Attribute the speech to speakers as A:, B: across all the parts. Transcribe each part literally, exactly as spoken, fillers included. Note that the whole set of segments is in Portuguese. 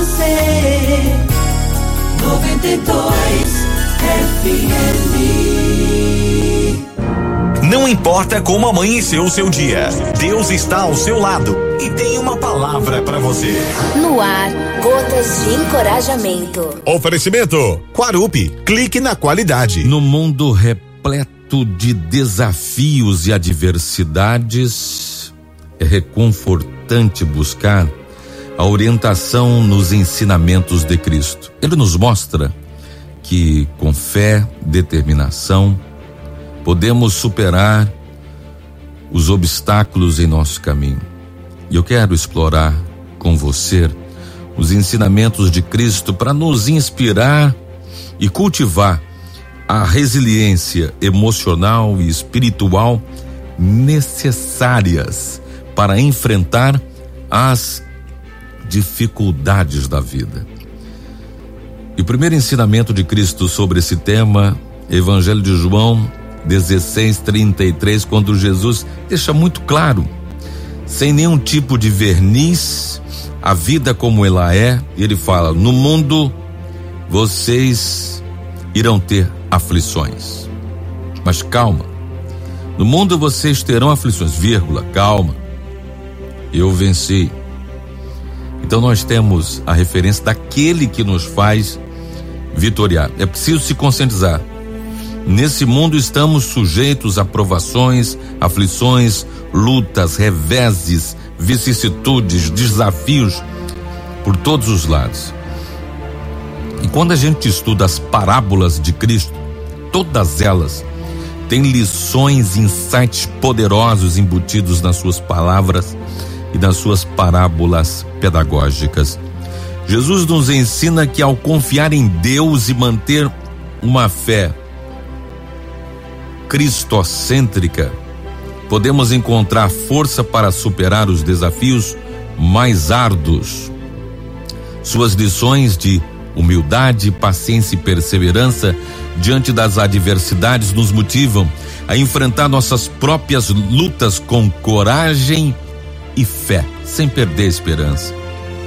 A: você. noventa e dois F M.
B: Não importa como amanheceu o seu dia, Deus está ao seu lado e tem uma palavra para você.
C: No ar, gotas de encorajamento.
D: Oferecimento Quarup, clique na qualidade.
E: No mundo repleto de desafios e adversidades, é reconfortante buscar a orientação nos ensinamentos de Cristo. Ele nos mostra que com fé, determinação, podemos superar os obstáculos em nosso caminho. E eu quero explorar com você os ensinamentos de Cristo para nos inspirar e cultivar a resiliência emocional e espiritual necessárias para enfrentar as dificuldades da vida. E o primeiro ensinamento de Cristo sobre esse tema, Evangelho de João dezesseis, trinta e três, quando Jesus deixa muito claro, sem nenhum tipo de verniz, a vida como ela é, e ele fala: no mundo vocês irão ter aflições, mas calma, no mundo vocês terão aflições, vírgula, calma, eu venci. Então nós temos a referência daquele que nos faz vitoriar. É preciso se conscientizar. Nesse mundo estamos sujeitos a provações, aflições, lutas, reveses, vicissitudes, desafios por todos os lados. E quando a gente estuda as parábolas de Cristo, todas elas têm lições, insights poderosos embutidos nas suas palavras e nas suas parábolas pedagógicas. Jesus nos ensina que ao confiar em Deus e manter uma fé cristocêntrica, podemos encontrar força para superar os desafios mais árduos. Suas lições de humildade, paciência e perseverança diante das adversidades nos motivam a enfrentar nossas próprias lutas com coragem e fé, sem perder a esperança.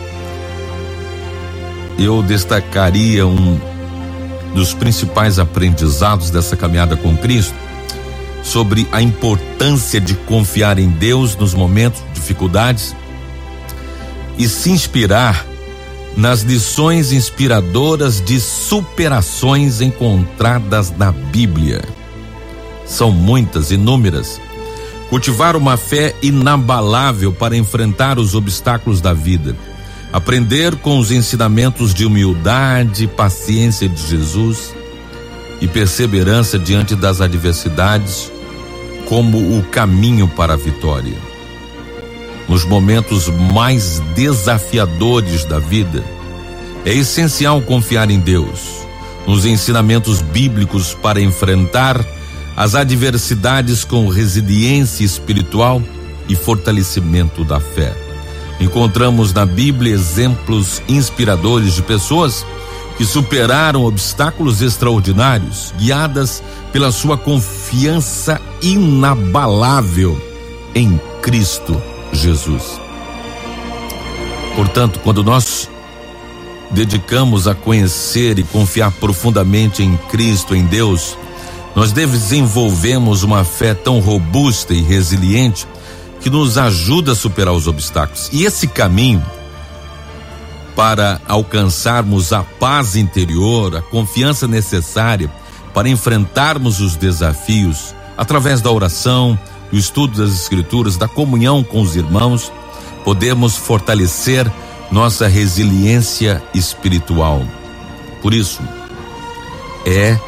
E: Eu destacaria um dos principais aprendizados dessa caminhada com Cristo sobre a importância de confiar em Deus nos momentos de dificuldades e se inspirar nas lições inspiradoras de superações encontradas na Bíblia. São muitas, inúmeras. Cultivar uma fé inabalável para enfrentar os obstáculos da vida. Aprender com os ensinamentos de humildade e paciência de Jesus e perseverança diante das adversidades como o caminho para a vitória. Nos momentos mais desafiadores da vida, é essencial confiar em Deus, nos ensinamentos bíblicos para enfrentar as adversidades com resiliência espiritual e fortalecimento da fé. Encontramos na Bíblia exemplos inspiradores de pessoas que superaram obstáculos extraordinários, guiadas pela sua confiança inabalável em Cristo Jesus. Portanto, quando nós dedicamos a conhecer e confiar profundamente em Cristo, em Deus, nós desenvolvemos uma fé tão robusta e resiliente que nos ajuda a superar os obstáculos. E esse caminho para alcançarmos a paz interior, a confiança necessária para enfrentarmos os desafios, através da oração, do estudo das Escrituras, da comunhão com os irmãos, podemos fortalecer nossa resiliência espiritual. Por isso, é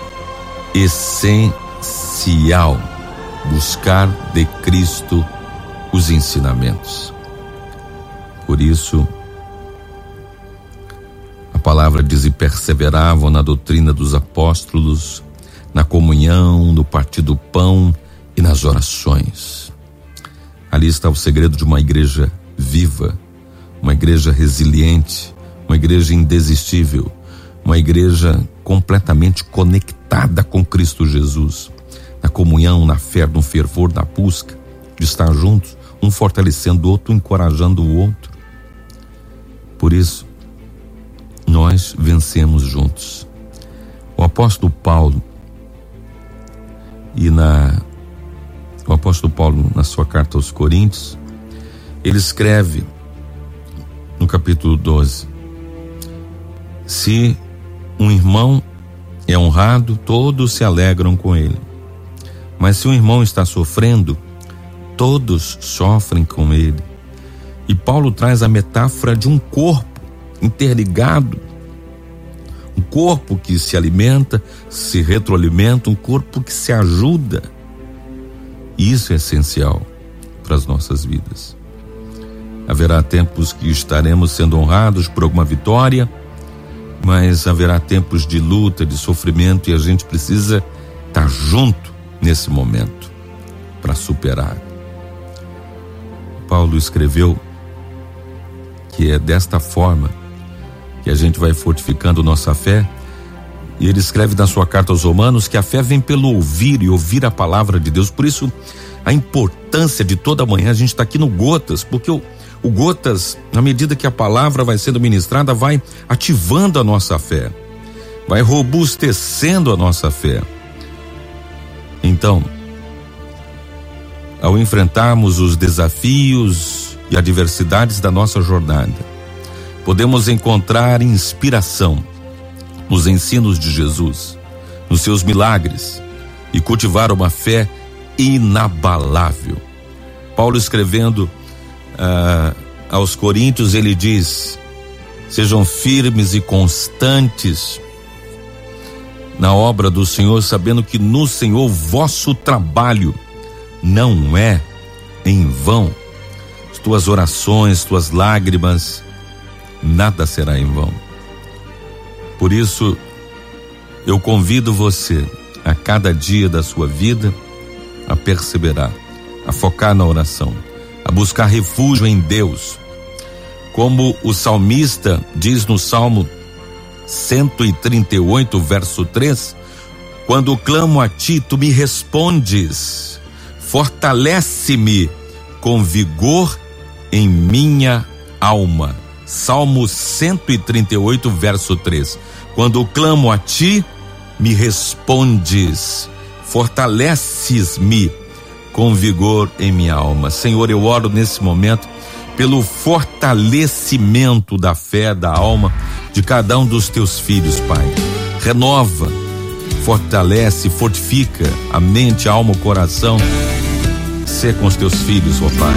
E: essencial buscar de Cristo os ensinamentos. Por isso, a palavra diz: e perseveravam na doutrina dos apóstolos, na comunhão, no partir do pão e nas orações. Ali está o segredo de uma igreja viva, uma igreja resiliente, uma igreja indesistível, uma igreja completamente conectada com Cristo Jesus, na comunhão, na fé, no fervor, na busca de estar juntos, um fortalecendo o outro, encorajando o outro. Por isso, nós vencemos juntos. O apóstolo Paulo e na o apóstolo Paulo na sua carta aos Coríntios, ele escreve no capítulo doze: se um irmão é honrado, todos se alegram com ele. Mas se um irmão está sofrendo, todos sofrem com ele. E Paulo traz a metáfora de um corpo interligado, um corpo que se alimenta, se retroalimenta, um corpo que se ajuda. Isso é essencial para as nossas vidas. Haverá tempos que estaremos sendo honrados por alguma vitória, mas haverá tempos de luta, de sofrimento, e a gente precisa estar junto nesse momento para superar. Paulo escreveu que é desta forma que a gente vai fortificando nossa fé, e ele escreve na sua carta aos Romanos que a fé vem pelo ouvir e ouvir a palavra de Deus. Por isso a importância de toda manhã a gente está aqui no Gotas, porque o, o Gotas, na medida que a palavra vai sendo ministrada, vai ativando a nossa fé, vai robustecendo a nossa fé. Então, ao enfrentarmos os desafios e adversidades da nossa jornada, podemos encontrar inspiração nos ensinos de Jesus, nos seus milagres, e cultivar uma fé inabalável. Paulo, escrevendo ah, aos Coríntios, ele diz: sejam firmes e constantes na obra do Senhor, sabendo que no Senhor vosso trabalho não é em vão. As tuas orações, tuas lágrimas, nada será em vão. Por isso, eu convido você a cada dia da sua vida a perseverar, a focar na oração, a buscar refúgio em Deus. Como o salmista diz no Salmo cento e trinta e oito, verso três: quando clamo a ti, tu me respondes, fortalece-me com vigor em minha alma. Salmo cento e trinta e oito, verso três. Quando clamo a ti, me respondes, fortaleces-me com vigor em minha alma. Senhor, eu oro nesse momento pelo fortalecimento da fé, da alma de cada um dos teus filhos, Pai. Renova, fortalece, fortifica a mente, a alma, o coração. Sê com os teus filhos, ó Pai.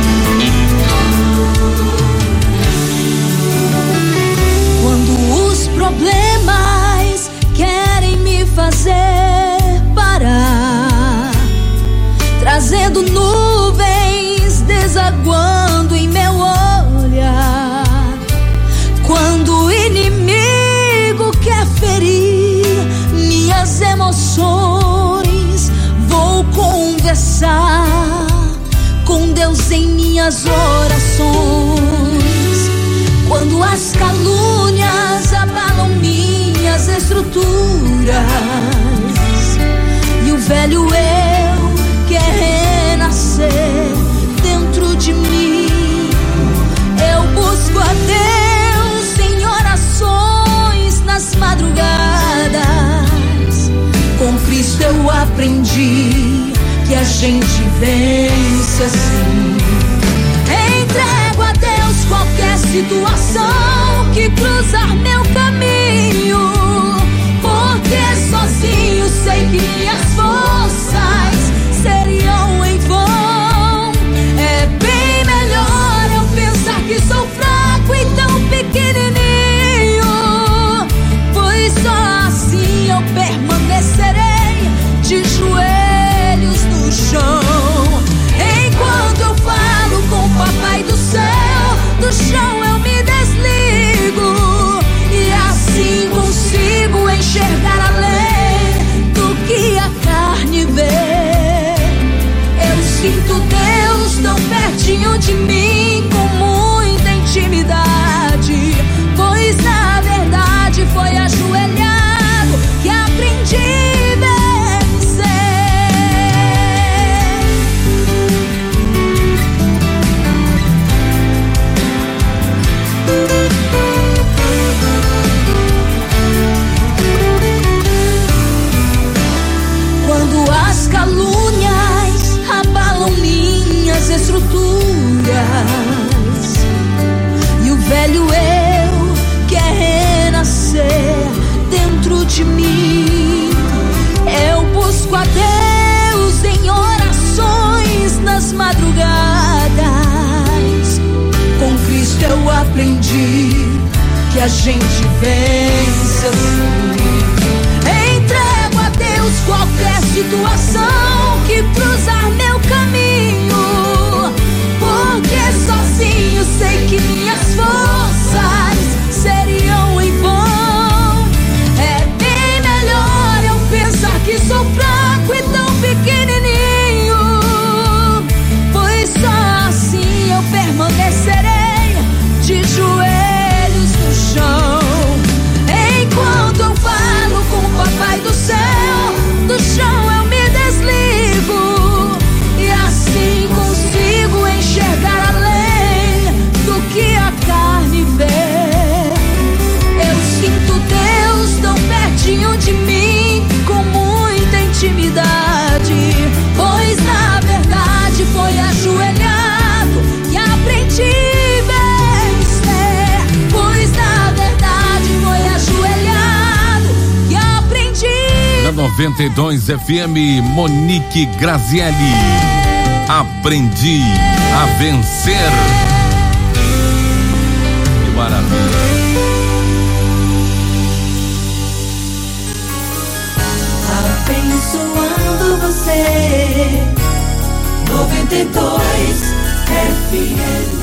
A: Quando os problemas querem me fazer parar, trazendo nuvens, desaguando em meu olhar, quando o inimigo quer ferir minhas emoções, vou conversar com Deus em minhas orações. Quando as calúnias abalam minhas estruturas e o velho eu quer renascer dentro de mim, eu busco a Deus em orações nas madrugadas. Com Cristo eu aprendi que a gente vence assim. Entrego a Deus qualquer situação que cruzar meu caminho, porque sozinho sei que minhas forças seriam em vão. É bem melhor eu pensar que sou fraco e tão pequenininho, pois só assim eu permanecerei de joelhos no chão. Enquanto eu falo com o Papai do céu, do chão eu me desligo, e assim consigo enxergar além do que a carne vê. Eu sinto Deus tão pertinho de mim, com muita intimidade, pois na verdade foi ajoelhado que aprendi a vencer. de mim. Eu busco a Deus em orações nas madrugadas. Com Cristo eu aprendi que a gente vence assim. Entrego a Deus qualquer situação que cruzar meu caminho, porque sozinho sei que minhas forças seriam em vão. É bem melhor eu pensar que sou fraco e tão pequenininho, pois só assim eu permanecerei de joelhos no chão. Enquanto eu falo com o Papai do céu, do chão eu me desligo e assim consigo enxergar além do que a carne vê. Eu sinto Deus tão pertinho de mim, com muita intimidade, pois na verdade foi ajoelhado que aprendi vencer. Pois na verdade foi ajoelhado que aprendi.
E: Na noventa e dois F M, Monique Grazielli, aprendi a vencer. Que maravilha.
A: Abençoando você, noventa e dois F M.